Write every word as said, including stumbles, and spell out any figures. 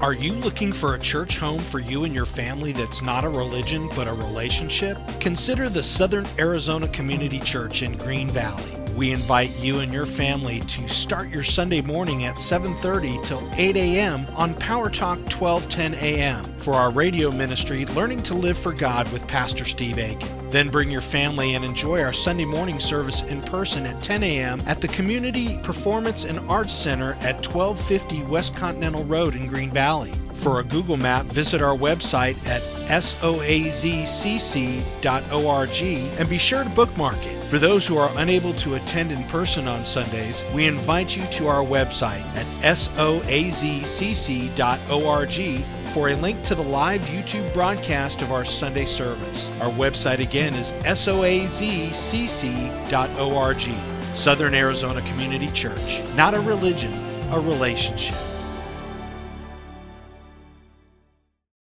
Are you looking for a church home for you and your family that's not a religion but a relationship? Consider the Southern Arizona Community Church in Green Valley. We invite you and your family to start your Sunday morning at seven thirty till eight a.m. on Power Talk twelve ten a.m. for our radio ministry, Learning to Live for God with Pastor Steve Aiken. Then bring your family and enjoy our Sunday morning service in person at ten a.m. at the Community Performance and Arts Center at twelve fifty West Continental Road in Green Valley. For a Google map, visit our website at soazcc dot org and be sure to bookmark it. For those who are unable to attend in person on Sundays, we invite you to our website at soazcc dot org for a link to the live YouTube broadcast of our Sunday service. Our website again is soazcc dot org. Southern Arizona Community Church, not a religion, a relationship.